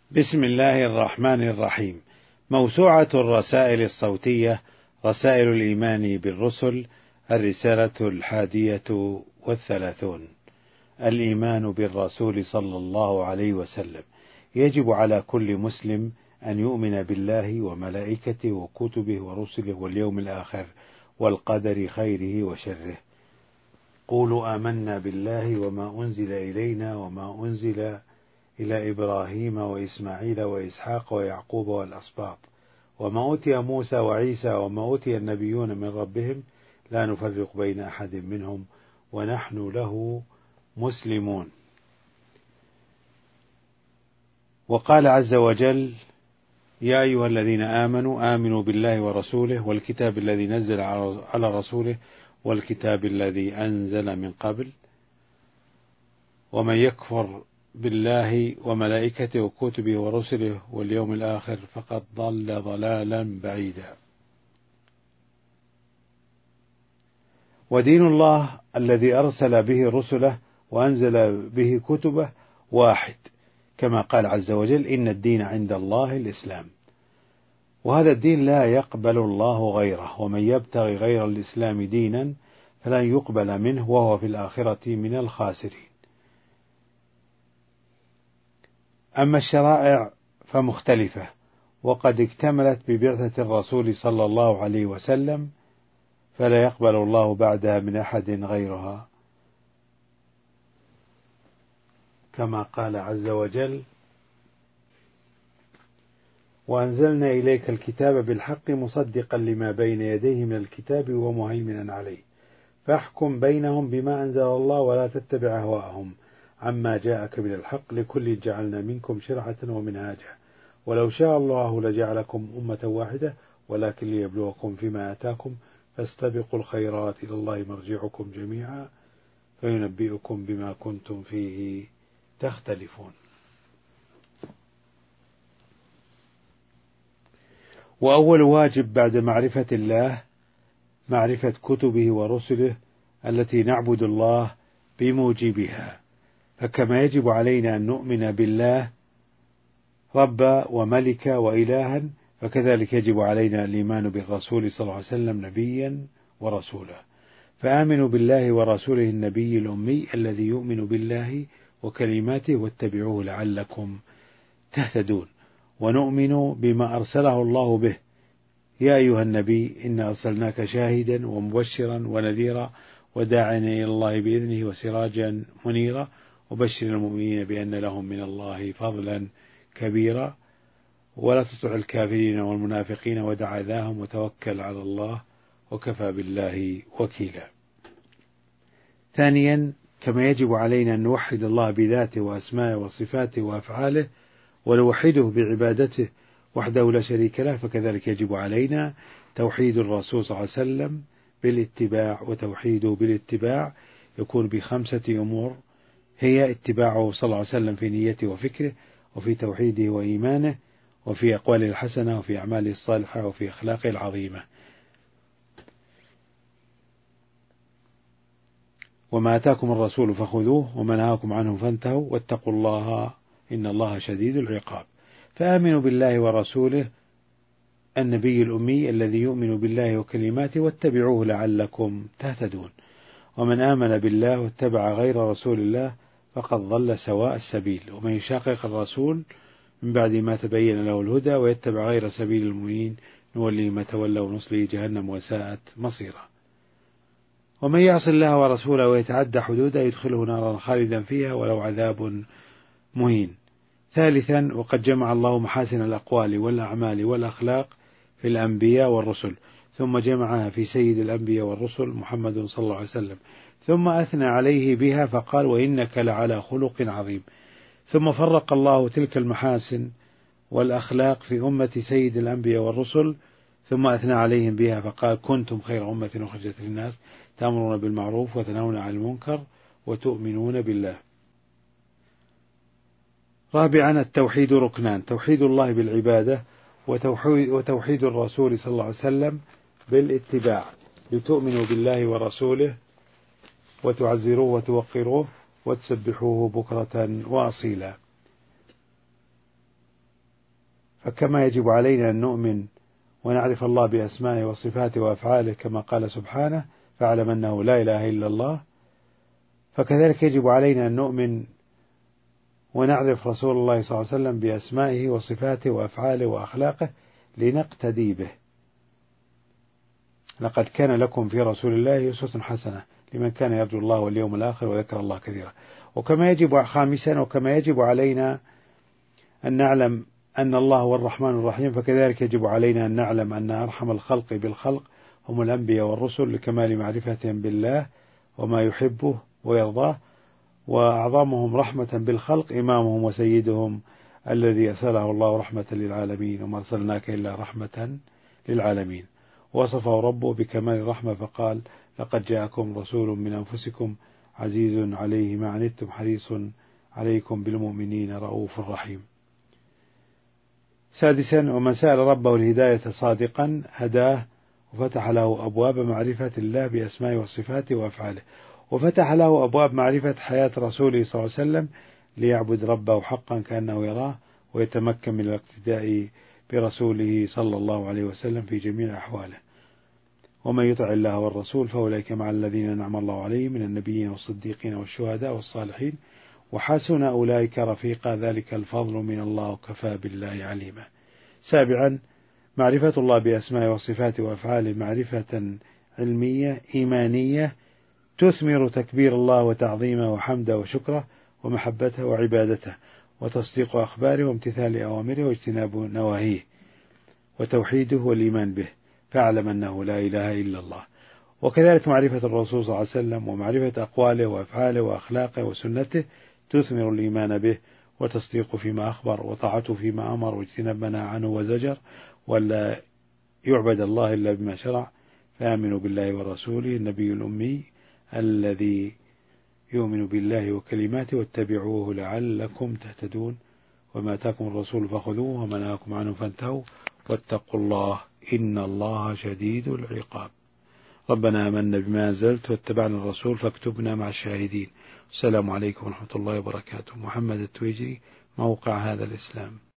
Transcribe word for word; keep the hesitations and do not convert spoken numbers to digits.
بسم الله الرحمن الرحيم. موسوعة الرسائل الصوتية رسائل الإيمان بالرسل، الرسالة الحادية والثلاثون. الإيمان بالرسول صلى الله عليه وسلم. يجب على كل مسلم أن يؤمن بالله وملائكته وكتبه ورسله واليوم الآخر والقدر خيره وشره. قولوا آمنا بالله وما أنزل إلينا وما أنزل إلى إبراهيم وإسماعيل وإسحاق ويعقوب والأسباط وما أوتي موسى وعيسى وما أوتي النبيون من ربهم لا نفرق بين أحد منهم ونحن له مسلمون. وقال عز وجل: يا أيها الذين آمنوا آمنوا بالله ورسوله والكتاب الذي نزل على رسوله والكتاب الذي أنزل من قبل، ومن يكفر بالله وملائكته وكتبه ورسله واليوم الآخر فقد ضل ضلالا بعيدا. ودين الله الذي أرسل به رسله وأنزل به كتبه واحد، كما قال عز وجل: إن الدين عند الله الإسلام. وهذا الدين لا يقبل الله غيره، ومن يبتغي غير الإسلام دينا فلن يقبل منه وهو في الآخرة من الخاسرين. أما الشرائع فمختلفة، وقد اكتملت ببعثة الرسول صلى الله عليه وسلم، فلا يقبل الله بعدها من أحد غيرها، كما قال عز وجل: وأنزلنا إليك الكتاب بالحق مصدقا لما بين يديه من الكتاب ومهيمنا عليه فاحكم بينهم بما أنزل الله ولا تتبع أهواءهم عما جاءك من الحق لكل جعلنا منكم شرعة ومنهاجا ولو شاء الله لجعلكم أمة واحدة ولكن ليبلوكم فيما آتاكم فاستبقوا الخيرات إلى الله مرجعكم جميعا فينبئكم بما كنتم فيه تختلفون. وأول واجب بعد معرفة الله معرفة كتبه ورسله التي نعبد الله بموجبها، فكما يجب علينا أن نؤمن بالله ربا وملكا وإلها، فكذلك يجب علينا الإيمان بالرسول صلى الله عليه وسلم نبيا ورسولا. فآمنوا بالله ورسوله النبي الأمي الذي يؤمن بالله وكلماته واتبعوه لعلكم تهتدون. ونؤمن بما أرسله الله به: يا أيها النبي إنا أرسلناك شاهدا ومبشرا ونذيرا وداعيا إلى الله بإذنه وسراجا منيرا وبشر المؤمنين بأن لهم من الله فضلا كبيرا ولا تطع الكافرين والمنافقين ودع أذاهم وتوكل على الله وكفى بالله وكيلا. ثانيا، كما يجب علينا أن نوحد الله بذاته وأسمائه وصفاته وأفعاله ونوحده بعبادته وحده لا شريك له، فكذلك يجب علينا توحيد الرسول صلى الله عليه وسلم بالاتباع. وتوحيده بالاتباع يكون بخمسة أمور، هي اتباعه صلى الله عليه وسلم في نيته وفكره وفي توحيده وإيمانه وفي أقواله الحسنة وفي أعماله الصالحة وفي أخلاقه العظيمة. وما آتاكم الرسول فخذوه وما نهاكم عنه فانتهوا واتقوا الله إن الله شديد العقاب. فآمنوا بالله ورسوله النبي الأمي الذي يؤمن بالله وكلماته واتبعوه لعلكم تهتدون. ومن آمن بالله واتبع غير رسول الله فقد ضل سواء السبيل. ومن يشاقق الرسول من بعد ما تبين له الهدى ويتبع غير سبيل المؤمنين نولي ما تولى ونصله جهنم وساءت مصيرا. ومن يعص الله ورسوله ويتعدى حدوده يدخله نارا خالدا فيها ولو عذاب مهين. ثالثا، وقد جمع الله محاسن الأقوال والأعمال والأخلاق في الأنبياء والرسل، ثم جمعها في سيد الأنبياء والرسل محمد صلى الله عليه وسلم، ثم أثنى عليه بها فقال: وإنك لعلى خلق عظيم. ثم فرق الله تلك المحاسن والأخلاق في أمة سيد الأنبياء والرسل، ثم أثنى عليهم بها فقال: كنتم خير أمة أخرجت للناس تأمرون بالمعروف وتنهون عن المنكر وتؤمنون بالله. رابعا، التوحيد ركنان: توحيد الله بالعبادة وتوحيد الرسول صلى الله عليه وسلم بالاتباع، لتؤمنوا بالله ورسوله وتعزروه وتوقروه وتسبحوه بكرة وأصيلا. فكما يجب علينا أن نؤمن ونعرف الله بأسمائه وصفاته وأفعاله كما قال سبحانه فاعلم أنه لا إله إلا الله، فكذلك يجب علينا أن نؤمن ونعرف رسول الله صلى الله عليه وسلم بأسمائه وصفاته وأفعاله وأخلاقه لنقتدي به. لقد كان لكم في رسول الله أسوة حسنة لمن كان يرجو الله واليوم الآخر وذكر الله كثيرا. وكما يجب خامسا وكما يجب علينا أن نعلم أن الله هو الرحمن الرحيم، فكذلك يجب علينا أن نعلم أن أرحم الخلق بالخلق هم الأنبياء والرسل لكمال معرفتهم بالله وما يحبه ويرضاه، وأعظمهم رحمة بالخلق إمامهم وسيدهم الذي أرسله الله رحمة للعالمين وما أرسلناك إلا رحمة للعالمين. وصفه ربه بكمال الرحمة فقال لقد جاءكم رسول من أنفسكم عزيز عليه ما عنتم حريص عليكم بالمؤمنين رؤوف رحيم. سادسا ومن سأل ربه الهداية صادقا هداه وفتح له أبواب معرفة الله بأسمائه وصفاته وأفعاله، وفتح له أبواب معرفة حياة رسوله صلى الله عليه وسلم ليعبد ربه حقا كأنه يراه ويتمكن من الاقتداء برسوله صلى الله عليه وسلم في جميع أحواله. ومن يطع الله والرسول فأولئك مع الذين أنعم الله عليهم من النبيين والصديقين والشهداء والصالحين وحسن أولئك رفيقا ذلك الفضل من الله وكفى بالله عليما. سابعا معرفة الله بأسمائه وصفاته وأفعاله معرفة علمية إيمانية تثمر تكبير الله وتعظيمه وحمده وشكره ومحبته وعبادته وتصديق أخباره وامتثال أوامره واجتناب نواهيه وتوحيده والإيمان به، فاعلم أنه لا إله إلا الله. وكذلك معرفة الرسول صلى الله عليه وسلم ومعرفة أقواله وأفعاله وأخلاقه وسنته تثمر الإيمان به وتصديق فيما أخبر وطاعته فيما أمر واجتناب ما نهى عنه وزجر، ولا يعبد الله إلا بما شرع. فآمنوا بالله ورسوله النبي الأمي الذي يؤمن بالله وكلماته واتبعوه لعلكم تهتدون. وما آتاكم الرسول فخذوه وما نهاكم عنه فانتهوا واتقوا الله إن الله شديد العقاب. ربنا آمنا بما أنزلت واتبعنا الرسول فاكتبنا مع الشاهدين. السلام عليكم ورحمة الله وبركاته. محمد التويجري، موقع هذا الإسلام.